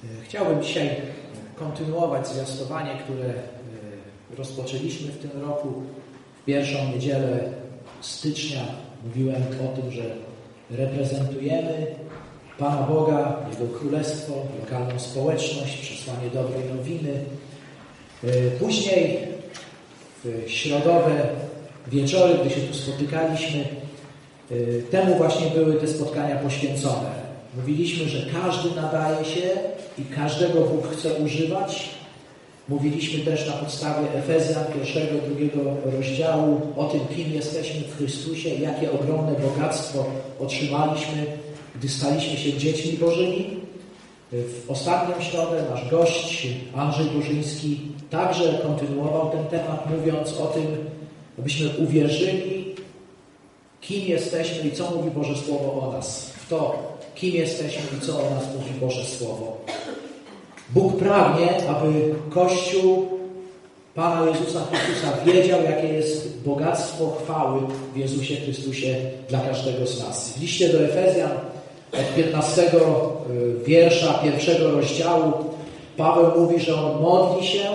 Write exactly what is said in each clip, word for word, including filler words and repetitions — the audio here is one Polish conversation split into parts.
Chciałbym dzisiaj kontynuować zwiastowanie, które rozpoczęliśmy w tym roku. W pierwszą niedzielę stycznia mówiłem o tym, że reprezentujemy Pana Boga, Jego Królestwo, lokalną społeczność, przesłanie dobrej nowiny. Później w środowe wieczory, gdy się tu spotykaliśmy, temu właśnie były te spotkania poświęcone. Mówiliśmy, że każdy nadaje się i każdego Bóg chce używać. Mówiliśmy też na podstawie Efezjan pierwszego, drugiego rozdziału o tym, kim jesteśmy w Chrystusie, jakie ogromne bogactwo otrzymaliśmy, gdy staliśmy się dziećmi Bożymi. W ostatnią środę nasz gość Andrzej Bożyński także kontynuował ten temat, mówiąc o tym, abyśmy uwierzyli, kim jesteśmy i co mówi Boże Słowo o nas. W to, kim jesteśmy i co o nas mówi Boże Słowo. Bóg pragnie, aby Kościół Pana Jezusa Chrystusa wiedział, jakie jest bogactwo chwały w Jezusie Chrystusie dla każdego z nas. W liście do Efezjan od piętnastego wiersza pierwszego rozdziału Paweł mówi, że on modli się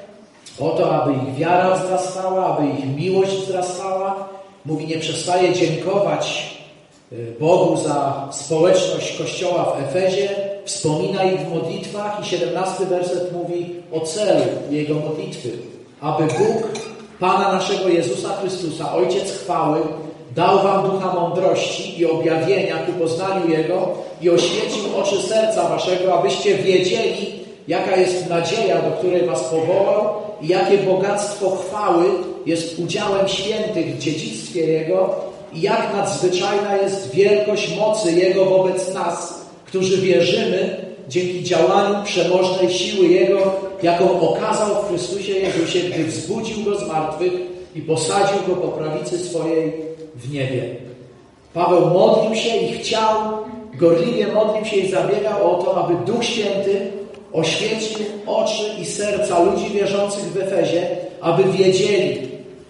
o to, aby ich wiara wzrastała, aby ich miłość wzrastała. Mówi, nie przestaje dziękować Bogu za społeczność Kościoła w Efezie, wspomina ich w modlitwach i siedemnasty werset mówi o celu jego modlitwy. Aby Bóg, Pana naszego Jezusa Chrystusa, Ojciec chwały, dał wam ducha mądrości i objawienia ku poznaniu Jego i oświecił oczy serca waszego, abyście wiedzieli, jaka jest nadzieja, do której was powołał i jakie bogactwo chwały jest udziałem świętych w dziedzictwie Jego i jak nadzwyczajna jest wielkość mocy Jego wobec nas, którzy wierzymy dzięki działaniu przemożnej siły Jego, jaką okazał w Chrystusie Jezusie, gdy wzbudził Go z martwych i posadził Go po prawicy swojej w niebie. Paweł modlił się i chciał, gorliwie modlił się i zabiegał o to, aby Duch Święty oświecił oczy i serca ludzi wierzących w Efezie, aby wiedzieli,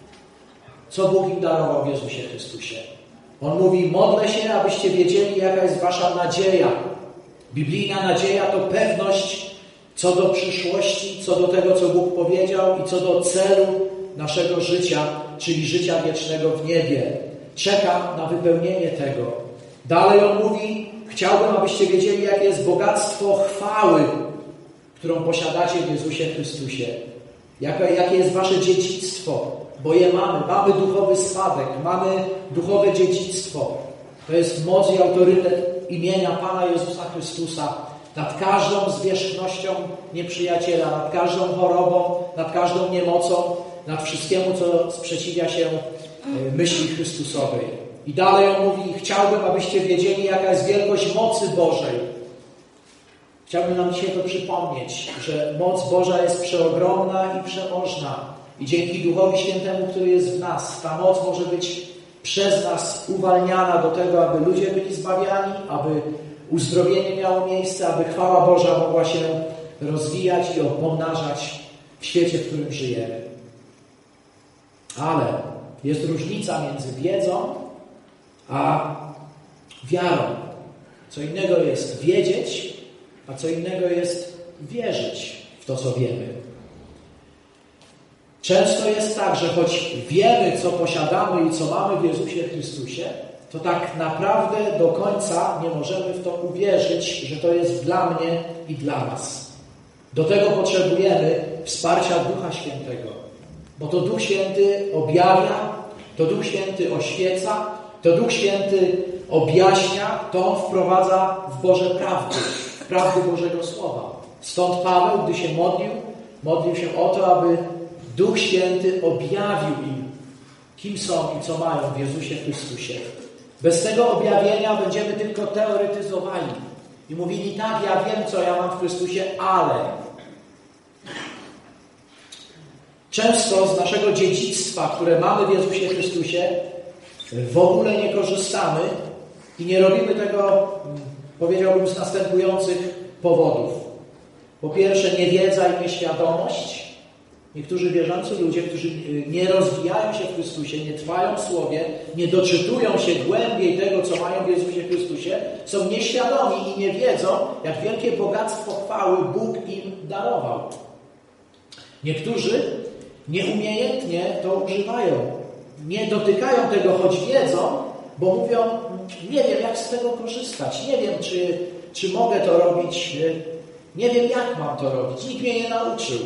co Bóg im darował w Jezusie Chrystusie. On mówi, modlę się, abyście wiedzieli, jaka jest wasza nadzieja. Biblijna nadzieja to pewność co do przyszłości, co do tego, co Bóg powiedział i co do celu naszego życia, czyli życia wiecznego w niebie. Czekam na wypełnienie tego. Dalej on mówi, chciałbym, abyście wiedzieli, jakie jest bogactwo chwały, którą posiadacie w Jezusie Chrystusie. Jakie, jakie jest wasze dziedzictwo, bo je mamy. Mamy duchowy spadek, mamy duchowe dziedzictwo. To jest moc i autorytet imienia Pana Jezusa Chrystusa nad każdą zwierzchnością nieprzyjaciela, nad każdą chorobą, nad każdą niemocą, nad wszystkiemu, co sprzeciwia się myśli Chrystusowej. I dalej on mówi, chciałbym, abyście wiedzieli, jaka jest wielkość mocy Bożej. Chciałbym nam dzisiaj to przypomnieć, że moc Boża jest przeogromna i przemożna. I dzięki Duchowi Świętemu, który jest w nas, ta moc może być przez nas uwalniana do tego, aby ludzie byli zbawiani, aby uzdrowienie miało miejsce, aby chwała Boża mogła się rozwijać i pomnażać w świecie, w którym żyjemy. Ale jest różnica między wiedzą a wiarą. Co innego jest wiedzieć, a co innego jest wierzyć w to, co wiemy. Często jest tak, że choć wiemy, co posiadamy i co mamy w Jezusie Chrystusie, to tak naprawdę do końca nie możemy w to uwierzyć, że to jest dla mnie i dla nas. Do tego potrzebujemy wsparcia Ducha Świętego, bo to Duch Święty objawia, to Duch Święty oświeca, to Duch Święty objaśnia, to On wprowadza w Boże prawdy, w prawdy Bożego Słowa. Stąd Paweł, gdy się modlił, modlił się o to, aby Duch Święty objawił im, kim są i co mają w Jezusie Chrystusie. Bez tego objawienia będziemy tylko teoretyzowali i mówili, tak, ja wiem, co ja mam w Chrystusie, ale często z naszego dziedzictwa, które mamy w Jezusie Chrystusie, w ogóle nie korzystamy i nie robimy tego, powiedziałbym, z następujących powodów. Po pierwsze, niewiedza i nieświadomość. Niektórzy wierzący ludzie, którzy nie rozwijają się w Chrystusie, nie trwają w Słowie, nie doczytują się głębiej tego, co mają w Jezusie Chrystusie, są nieświadomi i nie wiedzą, jak wielkie bogactwo chwały Bóg im darował. Niektórzy nieumiejętnie to używają. Nie dotykają tego, choć wiedzą, bo mówią, nie wiem, jak z tego korzystać, nie wiem, czy, czy mogę to robić, nie wiem, jak mam to robić, nikt mnie nie nauczył.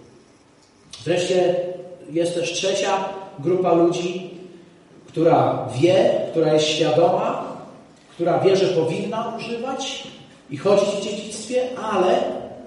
Wreszcie jest też trzecia grupa ludzi, która wie, która jest świadoma, która wie, że powinna używać i chodzić w dziedzictwie, ale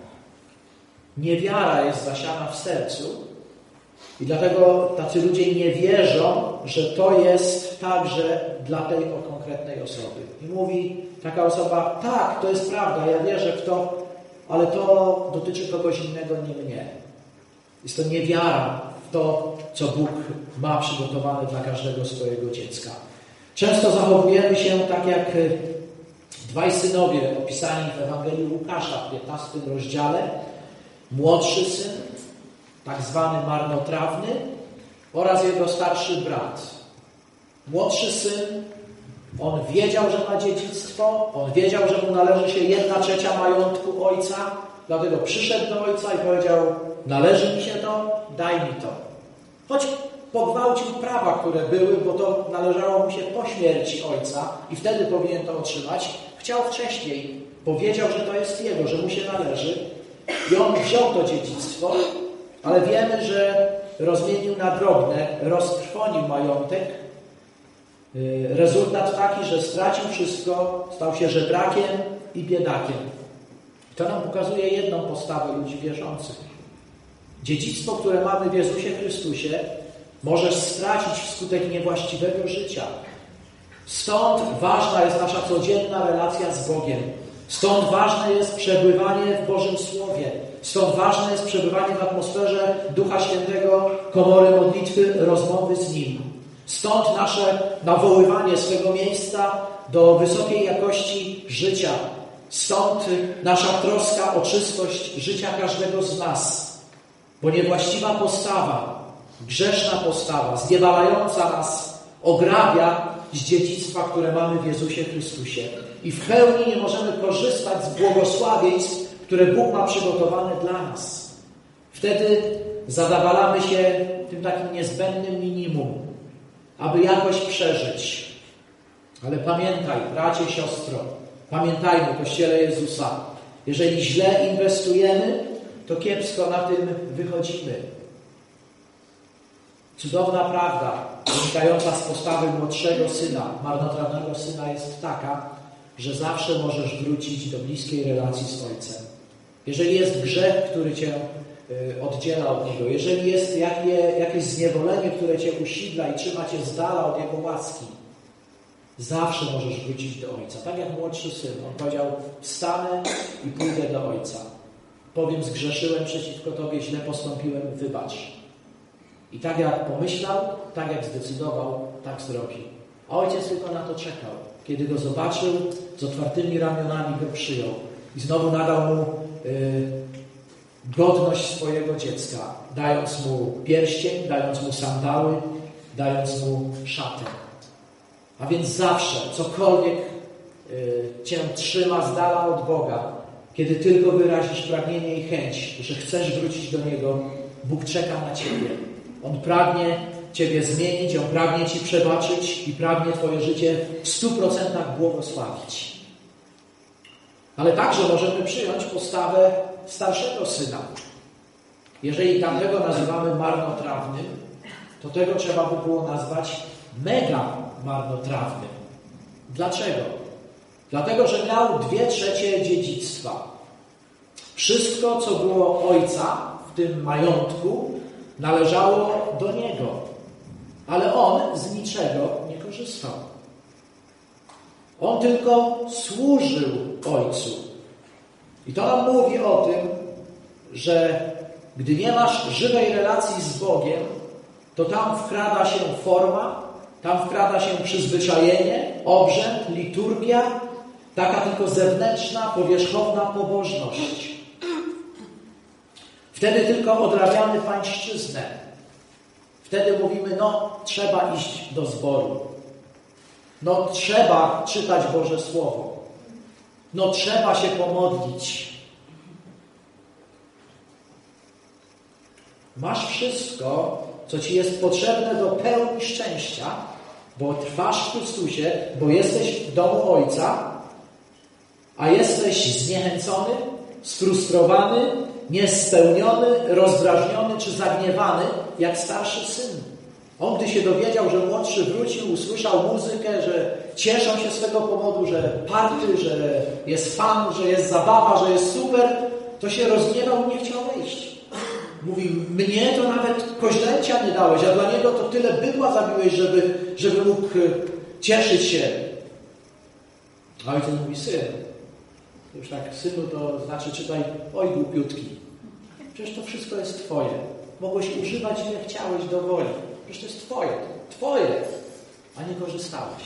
niewiara jest zasiana w sercu i dlatego tacy ludzie nie wierzą, że to jest także dla tej konkretnej osoby. I mówi taka osoba, tak, to jest prawda, ja wierzę w to, ale to dotyczy kogoś innego, nie mnie. Jest to niewiara w to, co Bóg ma przygotowane dla każdego swojego dziecka. Często zachowujemy się tak jak dwaj synowie opisani w Ewangelii Łukasza w piętnastym rozdziale. Młodszy syn, tak zwany marnotrawny, oraz jego starszy brat. Młodszy syn, on wiedział, że ma dziedzictwo, on wiedział, że mu należy się jedna trzecia majątku ojca, dlatego przyszedł do ojca i powiedział, należy mi się to, daj mi to. Choć pogwałcił prawa, które były, bo to należało mu się po śmierci ojca i wtedy powinien to otrzymać, chciał wcześniej, powiedział, że to jest jego, że mu się należy i on wziął to dziedzictwo, ale wiemy, że rozmienił na drobne, roztrwonił majątek. Rezultat taki, że stracił wszystko, stał się żebrakiem i biedakiem. To nam pokazuje jedną postawę ludzi wierzących. Dziedzictwo, które mamy w Jezusie Chrystusie, możesz stracić wskutek niewłaściwego życia. Stąd ważna jest nasza codzienna relacja z Bogiem. Stąd ważne jest przebywanie w Bożym Słowie. Stąd ważne jest przebywanie w atmosferze Ducha Świętego, komory modlitwy, rozmowy z Nim. Stąd nasze nawoływanie swego miejsca do wysokiej jakości życia. Stąd nasza troska o czystość życia każdego z nas. Bo niewłaściwa postawa, grzeszna postawa, zniewalająca nas, ograbia z dziedzictwa, które mamy w Jezusie Chrystusie. I w pełni nie możemy korzystać z błogosławieństw, które Bóg ma przygotowane dla nas. Wtedy zadawalamy się tym takim niezbędnym minimum, aby jakoś przeżyć. Ale pamiętaj, bracie, siostro, pamiętajmy, Kościele Jezusa, jeżeli źle inwestujemy, to kiepsko na tym wychodzimy. Cudowna prawda, wynikająca z postawy młodszego syna, marnotrawnego syna, jest taka, że zawsze możesz wrócić do bliskiej relacji z Ojcem. Jeżeli jest grzech, który Cię oddziela od Niego, jeżeli jest jakie, jakieś zniewolenie, które Cię usidla i trzyma Cię z dala od Jego łaski, zawsze możesz wrócić do Ojca. Tak jak młodszy syn. On powiedział, wstanę i pójdę do Ojca. Powiem, zgrzeszyłem przeciwko Tobie, źle postąpiłem, wybacz. I tak jak pomyślał, tak jak zdecydował, tak zrobił. A Ojciec tylko na to czekał. Kiedy Go zobaczył, z otwartymi ramionami Go przyjął. I znowu nadał Mu y, godność swojego dziecka, dając Mu pierścień, dając Mu sandały, dając Mu szatę. A więc zawsze, cokolwiek y, Cię trzyma z dala od Boga, kiedy tylko wyrazisz pragnienie i chęć, że chcesz wrócić do Niego, Bóg czeka na Ciebie. On pragnie Ciebie zmienić, On pragnie Ci przebaczyć i pragnie Twoje życie w stu procentach błogosławić. Ale także możemy przyjąć postawę starszego syna. Jeżeli tamtego nazywamy marnotrawnym, to tego trzeba by było nazwać mega marnotrawnym. Dlaczego? Dlatego, że miał dwie trzecie dziedzictwa. Wszystko, co było ojca w tym majątku, należało do niego. Ale on z niczego nie korzystał. On tylko służył ojcu. I to nam mówi o tym, że gdy nie masz żywej relacji z Bogiem, to tam wkrada się forma, tam wkrada się przyzwyczajenie, obrzęd, liturgia, taka tylko zewnętrzna, powierzchowna pobożność. Wtedy tylko odrabiamy pańszczyznę. Wtedy mówimy, no trzeba iść do zboru. No trzeba czytać Boże Słowo. No trzeba się pomodlić. Masz wszystko, co ci jest potrzebne do pełni szczęścia, bo trwasz w Chrystusie, bo jesteś w domu Ojca, a jesteś zniechęcony, sfrustrowany, niespełniony, rozdrażniony czy zagniewany, jak starszy syn. On, gdy się dowiedział, że młodszy wrócił, usłyszał muzykę, że cieszą się z tego powodu, że party, że jest fan, że jest zabawa, że jest super, to się rozgniewał i nie chciał wejść. Mówi, mnie to nawet koźlęcia nie dałeś, a dla niego to tyle bydła zabiłeś, żeby, żeby mógł cieszyć się. A ojciec mówi, syn, już tak, synu, to znaczy czytaj, oj głupiutki. Przecież to wszystko jest twoje. Mogłeś używać ile chciałeś do woli. Przecież to jest twoje, twoje, a nie korzystałeś.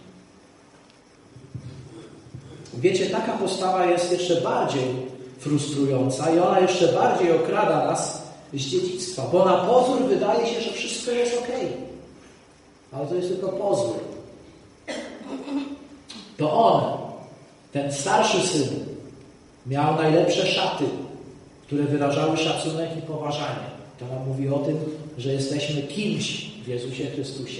Wiecie, taka postawa jest jeszcze bardziej frustrująca i ona jeszcze bardziej okrada nas z dziedzictwa, bo na pozór wydaje się, że wszystko jest okej. Ale to jest tylko pozór. To on, ten starszy syn, miał najlepsze szaty, które wyrażały szacunek i poważanie. To nam mówi o tym, że jesteśmy kimś w Jezusie Chrystusie.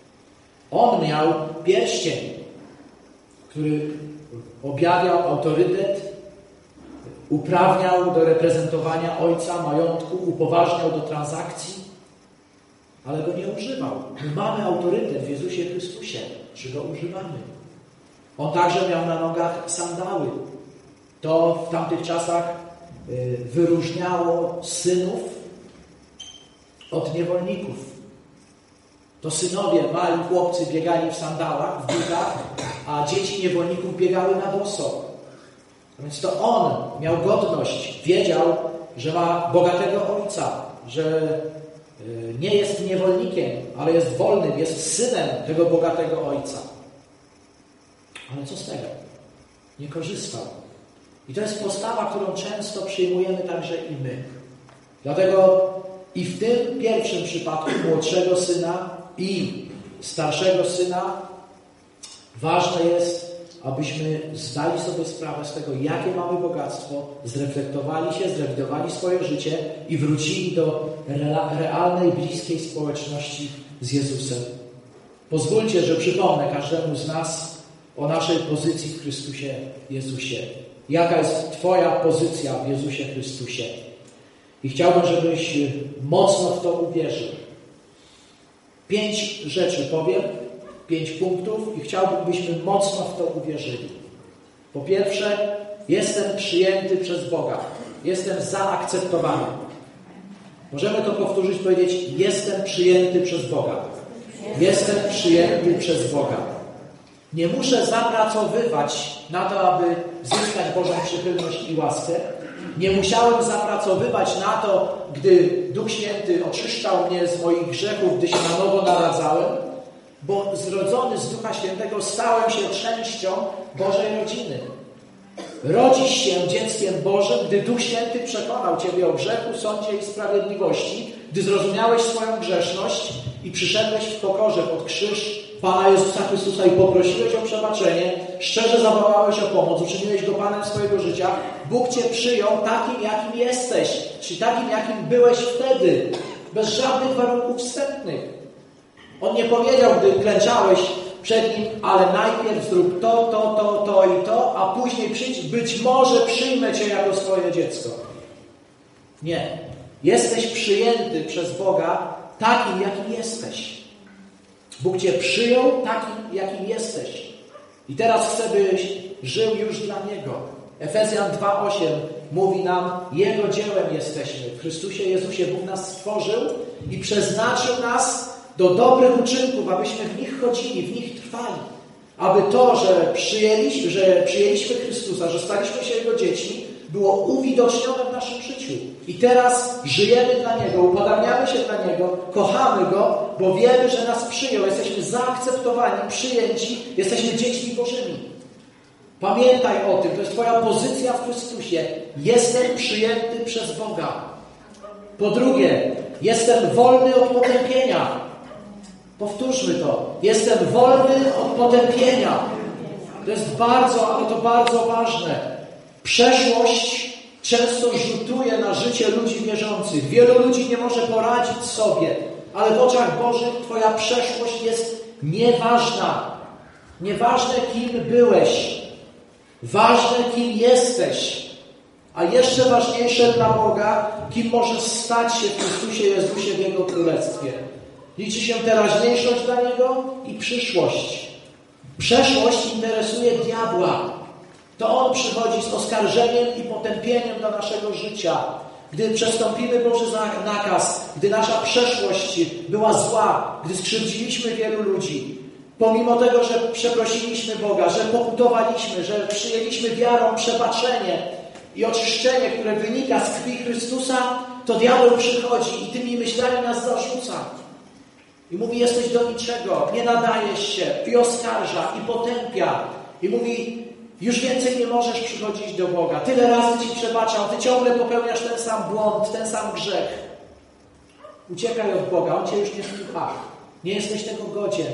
On miał pierścień, który objawiał autorytet, uprawniał do reprezentowania Ojca, majątku, upoważniał do transakcji, ale go nie używał. My mamy autorytet w Jezusie Chrystusie. Czy go używamy? On także miał na nogach sandały. To w tamtych czasach wyróżniało synów od niewolników. To synowie, mali chłopcy biegali w sandałach, w butach, a dzieci niewolników biegały na boso. Więc to on miał godność, wiedział, że ma bogatego ojca, że nie jest niewolnikiem, ale jest wolnym, jest synem tego bogatego ojca. Ale co z tego? Nie korzystał. I to jest postawa, którą często przyjmujemy także i my. Dlatego i w tym pierwszym przypadku młodszego syna i starszego syna ważne jest, abyśmy zdali sobie sprawę z tego, jakie mamy bogactwo, zreflektowali się, zrewidowali swoje życie i wrócili do realnej, bliskiej społeczności z Jezusem. Pozwólcie, że przypomnę każdemu z nas o naszej pozycji w Chrystusie Jezusie. Jaka jest Twoja pozycja w Jezusie Chrystusie? I chciałbym, żebyś mocno w to uwierzył. Pięć rzeczy powiem, pięć punktów i chciałbym, byśmy mocno w to uwierzyli. Po pierwsze, jestem przyjęty przez Boga. Jestem zaakceptowany. Możemy to powtórzyć, powiedzieć, jestem przyjęty przez Boga. Jestem przyjęty przez Boga. Nie muszę zapracowywać na to, aby zyskać Bożą przychylność i łaskę. Nie musiałem zapracowywać na to, gdy Duch Święty oczyszczał mnie z moich grzechów, gdy się na nowo naradzałem, bo zrodzony z Ducha Świętego stałem się częścią Bożej rodziny. Rodzisz się dzieckiem Bożym, gdy Duch Święty przekonał Ciebie o grzechu, sądzie i sprawiedliwości, gdy zrozumiałeś swoją grzeszność i przyszedłeś w pokorze pod krzyż Pana Jezusa Chrystusa i poprosiłeś o przebaczenie, szczerze zawołałeś o pomoc, uczyniłeś Go Panem swojego życia, Bóg Cię przyjął takim, jakim jesteś, czyli takim, jakim byłeś wtedy, bez żadnych warunków wstępnych. On nie powiedział, gdy klęczałeś przed Nim, ale najpierw zrób to, to, to, to i to, a później przyjdź, być może przyjmę Cię jako swoje dziecko. Nie. Jesteś przyjęty przez Boga takim, jakim jesteś. Bóg Cię przyjął takim, jakim jesteś. I teraz chce, byś żył już dla Niego. Efezjan dwa osiem mówi nam, Jego dziełem jesteśmy. W Chrystusie Jezusie Bóg nas stworzył i przeznaczył nas do dobrych uczynków, abyśmy w nich chodzili, w nich trwali. Aby to, że przyjęliśmy, że przyjęliśmy Chrystusa, że staliśmy się Jego dziećmi, było uwidocznione w naszym życiu. I teraz żyjemy dla Niego, upadamiamy się dla Niego, kochamy Go, bo wiemy, że nas przyjął. Jesteśmy zaakceptowani, przyjęci, jesteśmy dziećmi Bożymi. Pamiętaj o tym, to jest Twoja pozycja w Chrystusie. Jestem przyjęty przez Boga. Po drugie, jestem wolny od potępienia. Powtórzmy to. Jestem wolny od potępienia. To jest bardzo, ale to bardzo ważne. Przeszłość często rzutuje na życie ludzi wierzących. Wielu ludzi nie może poradzić sobie, ale w oczach Bożych Twoja przeszłość jest nieważna. Nieważne, kim byłeś. Ważne, kim jesteś. A jeszcze ważniejsze dla Boga, kim możesz stać się w Chrystusie Jezusie w Jego Królestwie. Liczy się teraźniejszość dla Niego i przyszłość. Przeszłość interesuje diabła. To on przychodzi z oskarżeniem i potępieniem do naszego życia. Gdy przestąpimy Boży nakaz, gdy nasza przeszłość była zła, gdy skrzywdziliśmy wielu ludzi, pomimo tego, że przeprosiliśmy Boga, że pokutowaliśmy, że przyjęliśmy wiarą przebaczenie i oczyszczenie, które wynika z krwi Chrystusa, to diabeł przychodzi i tymi myślami nas zarzuca. I mówi, jesteś do niczego, nie nadajesz się, i oskarża, i potępia. I mówi, już więcej nie możesz przychodzić do Boga. Tyle razy Ci przebaczam, Ty ciągle popełniasz ten sam błąd, ten sam grzech. Uciekaj od Boga, On Cię już nie słucha. Nie jesteś tego godzien.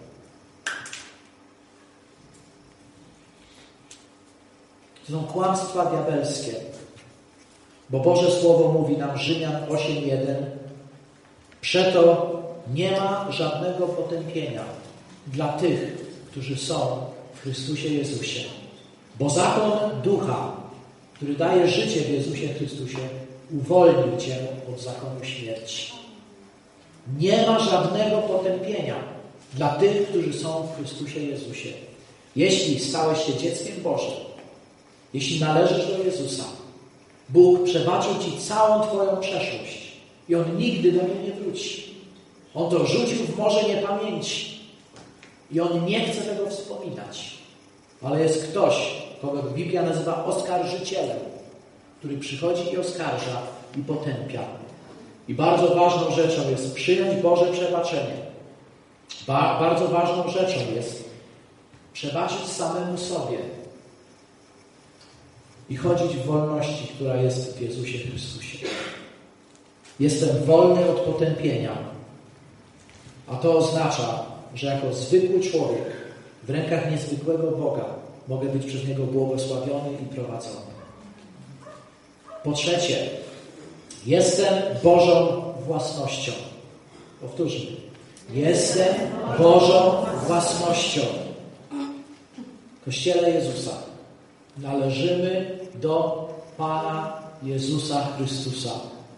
To są kłamstwa diabelskie. Bo Boże Słowo mówi nam, Rzymian osiem jeden, przeto nie ma żadnego potępienia dla tych, którzy są w Chrystusie Jezusie. Bo zakon Ducha, który daje życie w Jezusie Chrystusie, uwolnił Cię od zakonu śmierci. Nie ma żadnego potępienia dla tych, którzy są w Chrystusie Jezusie. Jeśli stałeś się dzieckiem Bożym, jeśli należysz do Jezusa, Bóg przebaczył Ci całą Twoją przeszłość i On nigdy do niej nie wróci. On to rzucił w morze niepamięci i On nie chce tego wspominać. Ale jest ktoś, kogo Biblia nazywa oskarżycielem, który przychodzi i oskarża i potępia. I bardzo ważną rzeczą jest przyjąć Boże przebaczenie. Ba- bardzo ważną rzeczą jest przebaczyć samemu sobie i chodzić w wolności, która jest w Jezusie Chrystusie. Jestem wolny od potępienia, a to oznacza, że jako zwykły człowiek w rękach niezwykłego Boga mogę być przez Niego błogosławiony i prowadzony. Po trzecie, jestem Bożą własnością. Powtórzmy. Jestem Bożą własnością. Kościele Jezusa. Należymy do Pana Jezusa Chrystusa.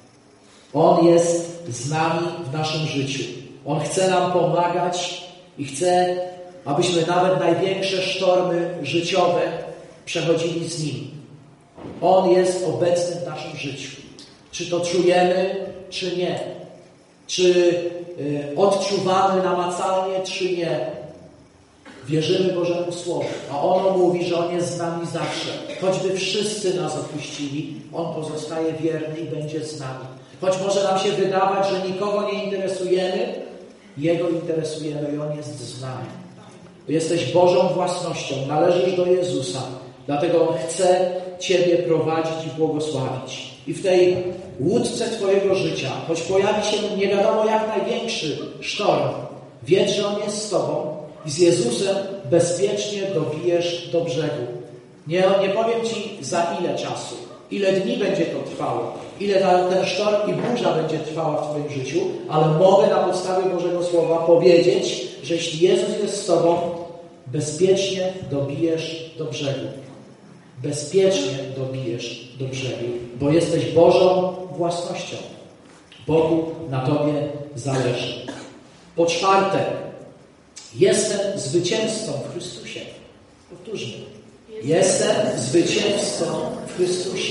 On jest z nami w naszym życiu. On chce nam pomagać i chce, abyśmy nawet największe sztormy życiowe przechodzili z Nim. On jest obecny w naszym życiu. Czy to czujemy, czy nie. Czy y, odczuwamy namacalnie, czy nie. Wierzymy Bożemu Słowu, a ono mówi, że On jest z nami zawsze. Choćby wszyscy nas opuścili, On pozostaje wierny i będzie z nami. Choć może nam się wydawać, że nikogo nie interesujemy, Jego interesujemy i On jest z nami. Jesteś Bożą własnością, należysz do Jezusa, dlatego On chce Ciebie prowadzić i błogosławić. I w tej łódce Twojego życia, choć pojawi się nie wiadomo jak największy sztorm, wiedz, że On jest z Tobą i z Jezusem bezpiecznie dobijesz do brzegu. Nie, nie powiem Ci za ile czasu, ile dni będzie to trwało, ile ta, ten sztorm i burza będzie trwała w Twoim życiu, ale mogę na podstawie Bożego Słowa powiedzieć, że jeśli Jezus jest z Tobą, bezpiecznie dobijesz do brzegu. Bezpiecznie dobijesz do brzegu, bo jesteś Bożą własnością. Bogu na Tobie zależy. Po czwarte, jestem zwycięzcą w Chrystusie. Powtórzmy. Jestem zwycięzcą w Chrystusie.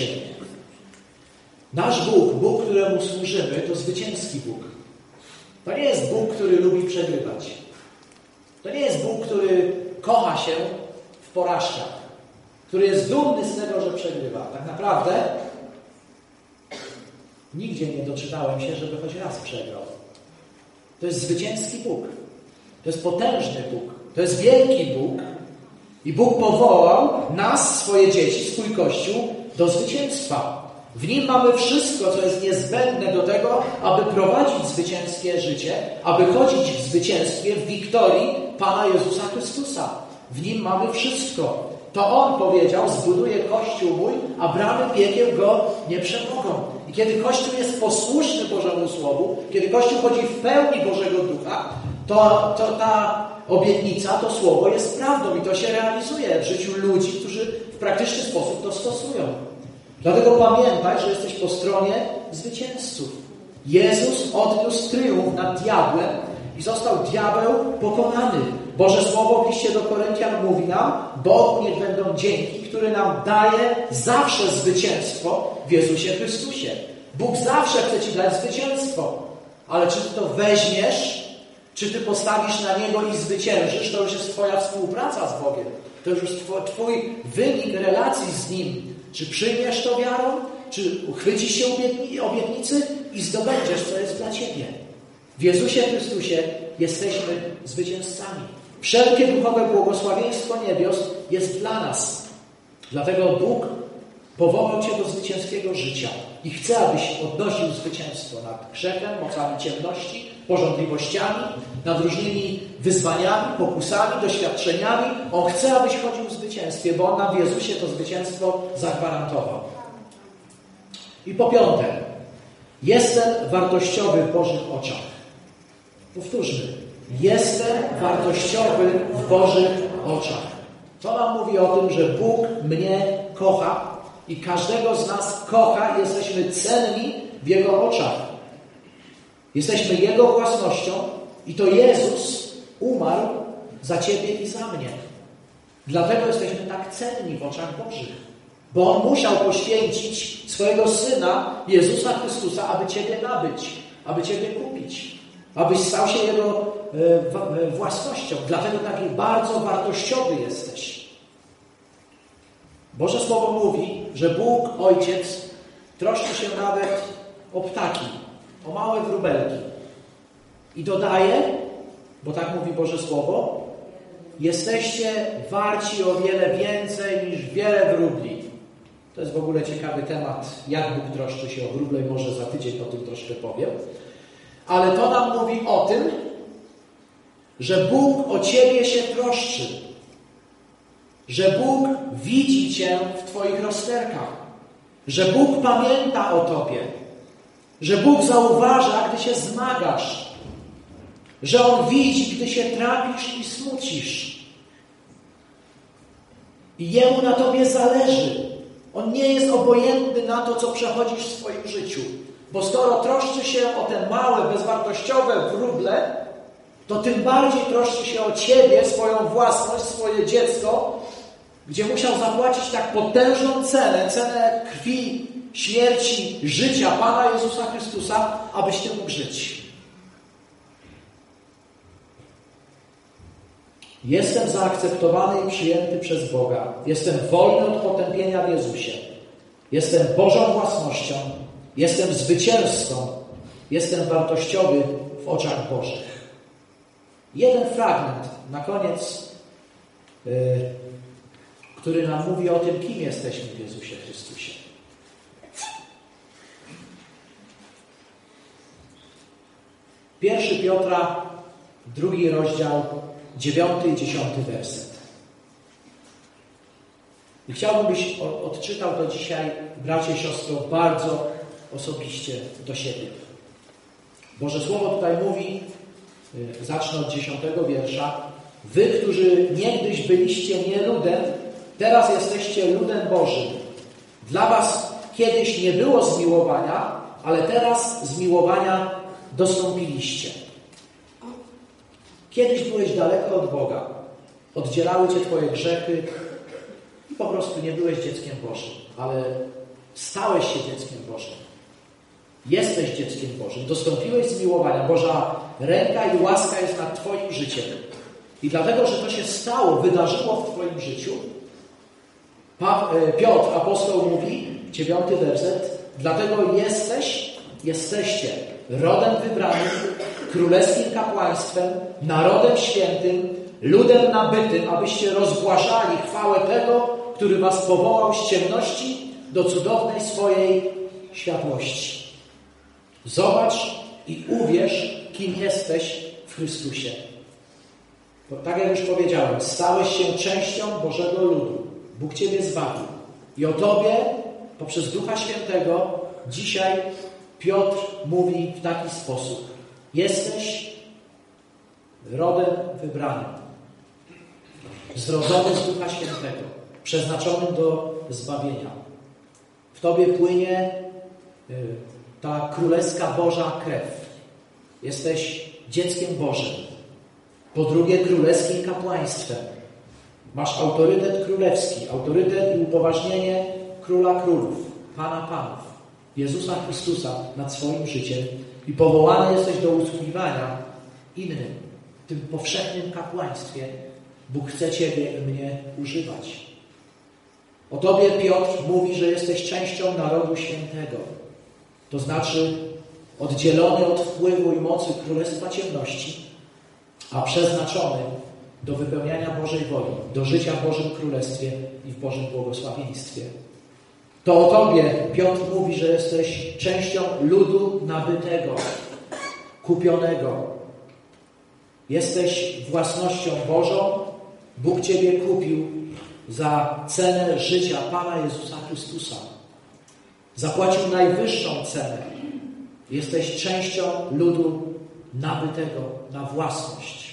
Nasz Bóg, Bóg, któremu służymy, to zwycięski Bóg. To nie jest Bóg, który lubi przegrywać. To nie jest Bóg, który kocha się w porażkach, który jest dumny z tego, że przegrywa. Tak naprawdę nigdzie nie doczytałem się, żeby choć raz przegrał. To jest zwycięski Bóg. To jest potężny Bóg. To jest wielki Bóg. I Bóg powołał nas, swoje dzieci, swój Kościół do zwycięstwa. W Nim mamy wszystko, co jest niezbędne do tego, aby prowadzić zwycięskie życie, aby chodzić w zwycięstwie, w wiktorii Pana Jezusa Chrystusa. W Nim mamy wszystko. To On powiedział, zbuduję Kościół mój, a bramy piekieł go nie przemogą. I kiedy Kościół jest posłuszny Bożemu Słowu, kiedy Kościół chodzi w pełni Bożego Ducha, to, to ta obietnica, to Słowo jest prawdą i to się realizuje w życiu ludzi, którzy w praktyczny sposób to stosują. Dlatego pamiętaj, że jesteś po stronie zwycięzców. Jezus odniósł triumf nad diabłem i został diabeł pokonany. Boże Słowo w liście do Koryntian mówi nam, Bogu niech będą dzięki, który nam daje zawsze zwycięstwo w Jezusie Chrystusie. Bóg zawsze chce Ci dać zwycięstwo. Ale czy Ty to weźmiesz, czy Ty postawisz na Niego i zwyciężysz, to już jest Twoja współpraca z Bogiem. To już jest Twój wynik relacji z Nim. Czy przyjmiesz to wiarą, czy uchwycisz się obietnicy i zdobędziesz, co jest dla Ciebie. W Jezusie Chrystusie jesteśmy zwycięzcami. Wszelkie duchowe błogosławieństwo niebios jest dla nas. Dlatego Bóg powołał Cię do zwycięskiego życia i chce, abyś odnosił zwycięstwo nad grzechem, mocami ciemności, pożądliwościami, nad różnymi wyzwaniami, pokusami, doświadczeniami. On chce, abyś chodził w zwycięstwie, bo On nam w Jezusie to zwycięstwo zagwarantował. I po piąte, jestem wartościowy w Bożych oczach. Powtórzmy. Jestem wartościowy w Bożych oczach. To nam mówi o tym, że Bóg mnie kocha i każdego z nas kocha. Jesteśmy cenni w Jego oczach. Jesteśmy Jego własnością i to Jezus umarł za Ciebie i za mnie. Dlatego jesteśmy tak cenni w oczach Bożych. Bo On musiał poświęcić swojego Syna, Jezusa Chrystusa, aby Ciebie nabyć, aby Ciebie kupić, abyś stał się Jego własnością. Dlatego taki bardzo wartościowy jesteś. Boże Słowo mówi, że Bóg, Ojciec, troszczy się nawet o ptaki, o małe wróbelki. I dodaje, bo tak mówi Boże Słowo, jesteście warci o wiele więcej niż wiele wróbli. To jest w ogóle ciekawy temat, jak Bóg troszczy się o wróble i może za tydzień o tym troszkę powiem. Ale to nam mówi o tym, że Bóg o Ciebie się troszczy. Że Bóg widzi Cię w Twoich rozterkach. Że Bóg pamięta o Tobie. Że Bóg zauważa, gdy się zmagasz. Że On widzi, gdy się trapisz i smucisz. I Jemu na Tobie zależy. On nie jest obojętny na to, co przechodzisz w swoim życiu. Bo skoro troszczy się o te małe, bezwartościowe wróble, to tym bardziej troszczy się o Ciebie, swoją własność, swoje dziecko, gdzie musiał zapłacić tak potężną cenę, cenę krwi, śmierci, życia Pana Jezusa Chrystusa, abyś Ty mógł żyć. Jestem zaakceptowany i przyjęty przez Boga. Jestem wolny od potępienia w Jezusie. Jestem Bożą własnością. Jestem zwycięzcą. Jestem wartościowy w oczach Bożych. Jeden fragment na koniec, yy, który nam mówi o tym, kim jesteśmy w Jezusie Chrystusie. Pierwszy Piotra, drugi rozdział, dziewiąty i dziesiąty werset. I chciałbym, byś odczytał to dzisiaj, bracie i siostro, bardzo osobiście do siebie. Boże Słowo tutaj mówi, zacznę od dziesiątego wiersza. Wy, którzy niegdyś byliście nie ludem, teraz jesteście ludem Bożym. Dla was kiedyś nie było zmiłowania, ale teraz zmiłowania dostąpiliście. Kiedyś byłeś daleko od Boga. Oddzielały Cię Twoje grzechy i po prostu nie byłeś dzieckiem Bożym. Ale stałeś się dzieckiem Bożym. Jesteś dzieckiem Bożym. Dostąpiłeś zmiłowania. Boża ręka i łaska jest nad Twoim życiem. I dlatego, że to się stało, wydarzyło w Twoim życiu, Piotr, apostoł, mówi, dziewiąty werset, dlatego jesteś, jesteście rodem wybranym, królewskim kapłaństwem, narodem świętym, ludem nabytym, abyście rozgłaszali chwałę tego, który was powołał z ciemności do cudownej swojej światłości. Zobacz i uwierz, kim jesteś w Chrystusie. Bo tak jak już powiedziałem, stałeś się częścią Bożego ludu. Bóg Ciebie zbawił. I o Tobie, poprzez Ducha Świętego, dzisiaj Piotr mówi w taki sposób. Jesteś rodem wybranym, zrodzony z Ducha Świętego, przeznaczonym do zbawienia. W Tobie płynie ta królewska Boża krew. Jesteś dzieckiem Bożym. Po drugie, królewskim kapłaństwem. Masz autorytet królewski, autorytet i upoważnienie Króla Królów, Pana Panów, Jezusa Chrystusa nad swoim życiem i powołany jesteś do usługiwania innym, w tym powszechnym kapłaństwie. Bóg chce Ciebie i mnie używać. O Tobie Piotr mówi, że jesteś częścią narodu świętego. To znaczy oddzielony od wpływu i mocy Królestwa Ciemności, a przeznaczony do wypełniania Bożej woli, do życia w Bożym Królestwie i w Bożym błogosławieństwie. To o Tobie Piotr mówi, że jesteś częścią ludu nabytego, kupionego. Jesteś własnością Bożą. Bóg Ciebie kupił za cenę życia Pana Jezusa Chrystusa. Zapłacił najwyższą cenę. Jesteś częścią ludu nabytego na własność.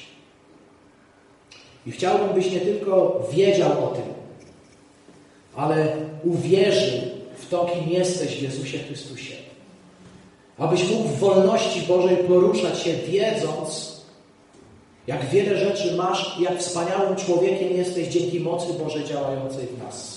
I chciałbym, byś nie tylko wiedział o tym, ale uwierzył w to, kim jesteś w Jezusie Chrystusie. Abyś mógł w wolności Bożej poruszać się, wiedząc, jak wiele rzeczy masz i jak wspaniałym człowiekiem jesteś dzięki mocy Bożej działającej w nas.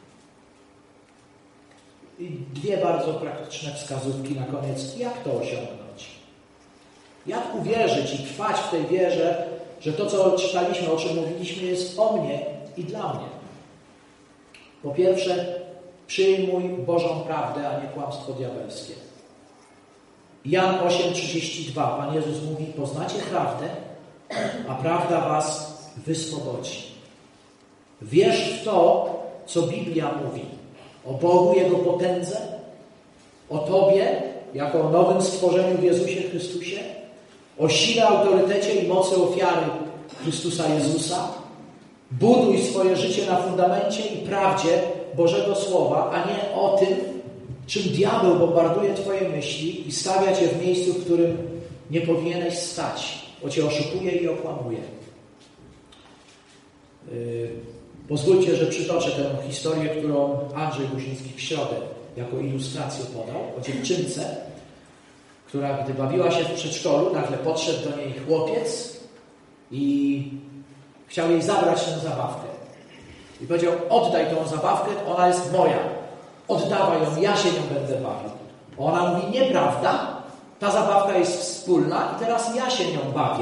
I dwie bardzo praktyczne wskazówki na koniec, jak to osiągnąć. Jak uwierzyć i trwać w tej wierze, że to, co czytaliśmy, o czym mówiliśmy, jest o mnie i dla mnie. Po pierwsze, przyjmuj Bożą prawdę, a nie kłamstwo diabelskie. Jan osiem trzydzieści dwa. Pan Jezus mówi, poznacie prawdę, a prawda was wyswobodzi. Wierz w to, co Biblia mówi. O Bogu, Jego potędze, o Tobie, jako o nowym stworzeniu w Jezusie Chrystusie, o sile, autorytecie i mocy ofiary Chrystusa Jezusa. Buduj swoje życie na fundamencie i prawdzie Bożego Słowa, a nie o tym, czym diabeł bombarduje Twoje myśli i stawia Cię w miejscu, w którym nie powinieneś stać, bo Cię oszukuje i okłamuje. Yy, pozwólcie, że przytoczę tę historię, którą Andrzej Guziński w środę jako ilustrację podał, o dziewczynce, która gdy bawiła się w przedszkolu, nagle podszedł do niej chłopiec i chciał jej zabrać tę zabawkę. I powiedział, oddaj tą zabawkę, ona jest moja. Oddawaj ją, ja się nią będę bawił. Ona mówi, nieprawda, ta zabawka jest wspólna i teraz ja się nią bawię.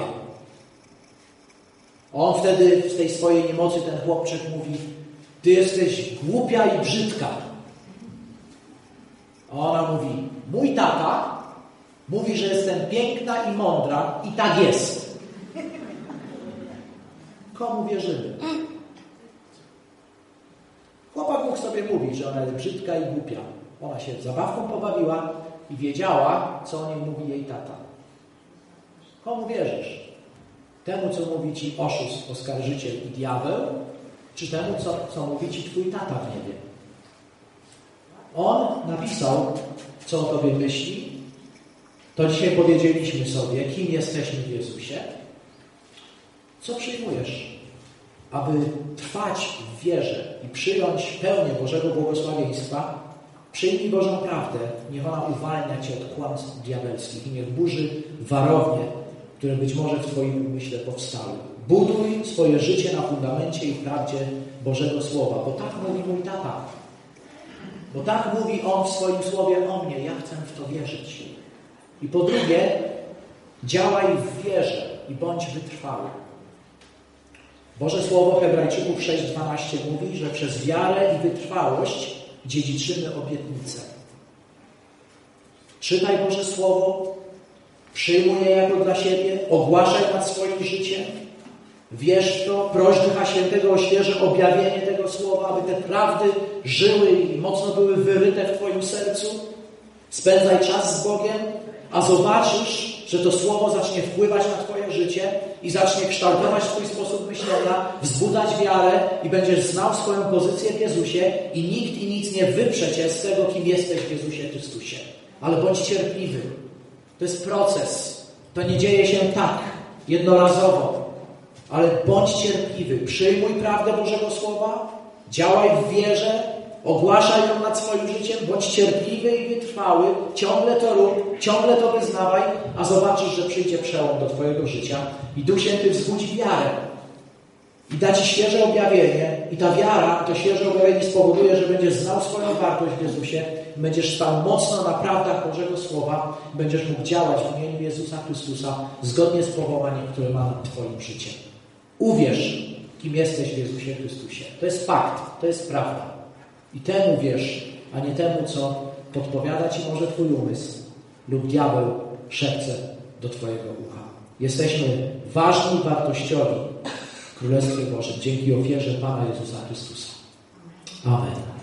On wtedy w tej swojej niemocy, ten chłopczyk mówi, ty jesteś głupia i brzydka. A ona mówi, mój tata mówi, że jestem piękna i mądra i tak jest. Komu wierzymy? Chłopak mógł sobie mówić, że ona jest brzydka i głupia. Ona się zabawką pobawiła i wiedziała, co o niej mówi jej tata. Komu wierzysz? Temu, co mówi ci oszust, oskarżyciel i diabeł, czy temu, co, co mówi ci twój tata w niebie? On napisał, co o tobie myśli. To dzisiaj powiedzieliśmy sobie, kim jesteśmy w Jezusie. Co przyjmujesz? Aby trwać w wierze i przyjąć pełnię Bożego błogosławieństwa, przyjmij Bożą prawdę, niech ona uwalnia cię od kłamstw diabelskich i niech burzy warownie, które być może w twoim umyśle powstały. Buduj swoje życie na fundamencie i prawdzie Bożego Słowa, bo tak mówi mój tata. Bo tak mówi On w swoim Słowie o mnie. Ja chcę w to wierzyć. I po drugie, działaj w wierze i bądź wytrwały. Boże Słowo Hebrajczyków sześć dwanaście mówi, że przez wiarę i wytrwałość dziedziczymy obietnicę. Czytaj Boże Słowo, przyjmuj je jako dla siebie, ogłaszaj nad swoim życiem, wierz w to, proś Ducha Świętego o świeże objawienie tego Słowa, aby te prawdy żyły i mocno były wyryte w twoim sercu. Spędzaj czas z Bogiem, a zobaczysz, że to Słowo zacznie wpływać na Twoje życie i zacznie kształtować Twój sposób myślenia, wzbudzać wiarę i będziesz znał swoją pozycję w Jezusie i nikt i nic nie wyprze Cię z tego, kim jesteś w Jezusie Chrystusie. Ale bądź cierpliwy. To jest proces. To nie dzieje się tak, jednorazowo. Ale bądź cierpliwy. Przyjmuj prawdę Bożego Słowa, działaj w wierze, ogłaszaj ją nad swoim życiem, bądź cierpliwy i wytrwały, ciągle to rób, ciągle to wyznawaj, a zobaczysz, że przyjdzie przełom do Twojego życia i Duch Święty wzbudzi wiarę i da Ci świeże objawienie i ta wiara, to świeże objawienie spowoduje, że będziesz znał swoją wartość w Jezusie, będziesz stał mocno na prawdach Bożego Słowa, będziesz mógł działać w imieniu Jezusa Chrystusa zgodnie z powołaniem, które ma nad Twoim życiem. Uwierz, kim jesteś w Jezusie Chrystusie. To jest fakt, to jest prawda. I temu wierz, a nie temu, co podpowiada Ci może Twój umysł lub diabeł szepce do Twojego ucha. Jesteśmy ważni, wartościowi w Królestwie Bożym dzięki ofierze Pana Jezusa Chrystusa. Amen.